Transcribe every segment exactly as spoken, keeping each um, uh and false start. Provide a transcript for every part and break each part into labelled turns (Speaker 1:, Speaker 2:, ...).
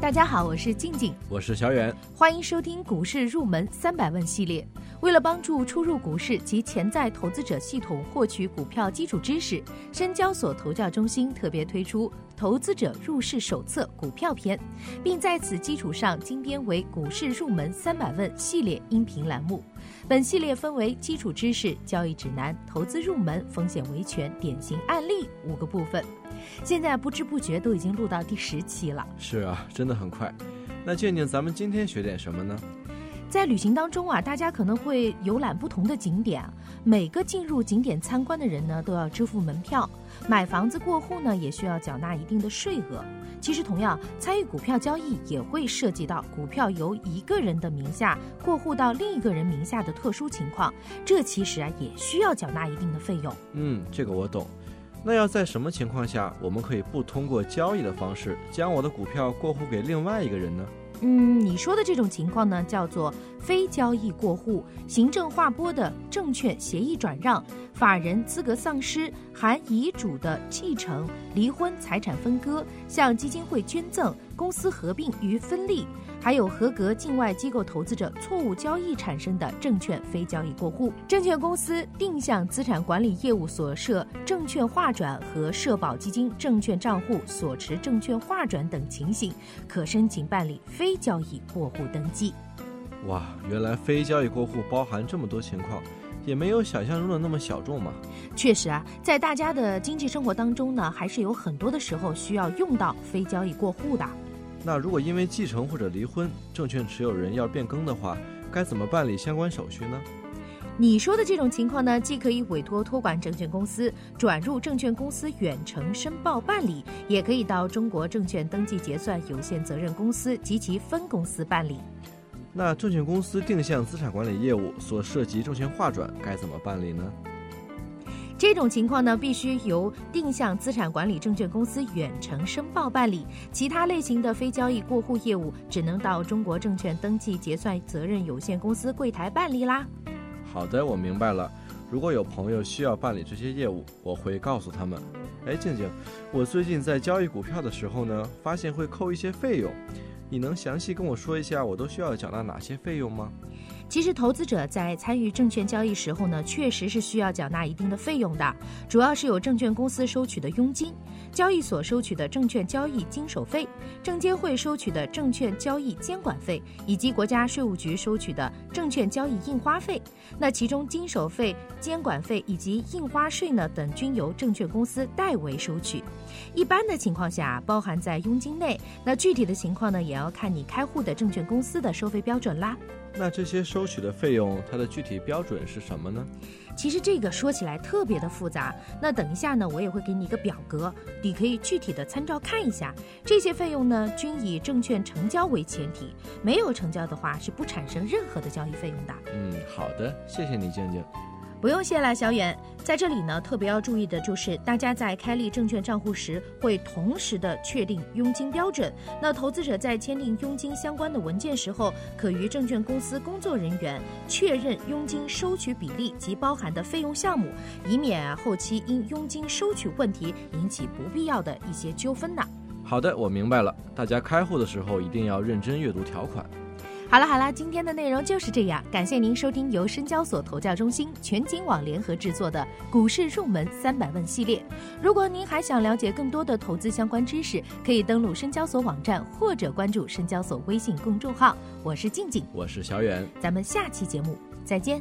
Speaker 1: 大家好，我是静静，
Speaker 2: 我是小远，
Speaker 1: 欢迎收听股市入门三百问系列。为了帮助初入股市及潜在投资者系统获取股票基础知识，深交所投教中心特别推出投资者入市手册股票篇，并在此基础上精编为股市入门三百问系列音频栏目。本系列分为基础知识、交易指南、投资入门、风险维权、典型案例五个部分。现在不知不觉都已经录到第十期了。
Speaker 2: 是啊，真的很快。那静静，咱们今天学点什么呢？
Speaker 1: 在旅行当中啊，大家可能会游览不同的景点，每个进入景点参观的人呢，都要支付门票。买房子过户呢，也需要缴纳一定的税额。其实同样，参与股票交易也会涉及到股票由一个人的名下过户到另一个人名下的特殊情况，这其实啊也需要缴纳一定的费用。
Speaker 2: 嗯，这个我懂。那要在什么情况下，我们可以不通过交易的方式将我的股票过户给另外一个人呢？
Speaker 1: 嗯，你说的这种情况呢，叫做非交易过户、行政划拨的证券协议转让、法人资格丧失、含遗嘱的继承、离婚财产分割、向基金会捐赠、公司合并与分立，还有合格境外机构投资者错误交易产生的证券非交易过户。证券公司定向资产管理业务所涉证券划转和社保基金证券账户所持证券划转等情形，可申请办理非交易过户登记。
Speaker 2: 哇，原来非交易过户包含这么多情况，也没有想象中的那么小众嘛。
Speaker 1: 确实啊，在大家的经济生活当中呢，还是有很多的时候需要用到非交易过户的。
Speaker 2: 那如果因为继承或者离婚，证券持有人要变更的话，该怎么办理相关手续呢？
Speaker 1: 你说的这种情况呢，既可以委托托管证券公司转入证券公司远程申报办理，也可以到中国证券登记结算有限责任公司及其分公司办理。
Speaker 2: 那证券公司定向资产管理业务所涉及证券划转该怎么办理呢？
Speaker 1: 这种情况呢，必须由定向资产管理证券公司远程申报办理，其他类型的非交易过户业务只能到中国证券登记结算责任有限公司柜台办理啦。
Speaker 2: 好的，我明白了。如果有朋友需要办理这些业务，我会告诉他们。哎，静静，我最近在交易股票的时候呢，发现会扣一些费用，你能详细跟我说一下我都需要缴纳哪些费用吗？
Speaker 1: 其实投资者在参与证券交易时候呢，确实是需要缴纳一定的费用的，主要是有证券公司收取的佣金、交易所收取的证券交易经手费、证监会收取的证券交易监管费，以及国家税务局收取的证券交易印花费。那其中经手费、监管费以及印花税呢等均由证券公司代为收取。一般的情况下包含在佣金内，那具体的情况呢，也要看你开户的证券公司的收费标准啦。
Speaker 2: 那这些收取的费用，它的具体标准是什么呢？
Speaker 1: 其实这个说起来特别的复杂，那等一下呢，我也会给你一个表格，你可以具体的参照看一下。这些费用呢，均以证券成交为前提，没有成交的话是不产生任何的交易费用的。
Speaker 2: 嗯，好的，谢谢你，静静。
Speaker 1: 不用谢了，小远。在这里呢，特别要注意的就是，大家在开立证券账户时，会同时的确定佣金标准。那投资者在签订佣金相关的文件时候，可与证券公司工作人员确认佣金收取比例及包含的费用项目，以免啊后期因佣金收取问题引起不必要的一些纠纷呢。
Speaker 2: 好的，我明白了。大家开户的时候一定要认真阅读条款。
Speaker 1: 好了好了，今天的内容就是这样，感谢您收听由深交所投教中心全景网联合制作的股市入门三百问系列。如果您还想了解更多的投资相关知识，可以登录深交所网站或者关注深交所微信公众号。我是静静，
Speaker 2: 我是小远，
Speaker 1: 咱们下期节目再见。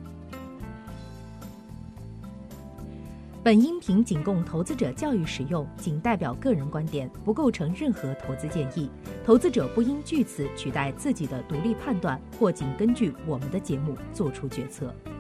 Speaker 1: 本音频仅供投资者教育使用，仅代表个人观点，不构成任何投资建议。投资者不应据此取代自己的独立判断，或仅根据我们的节目做出决策。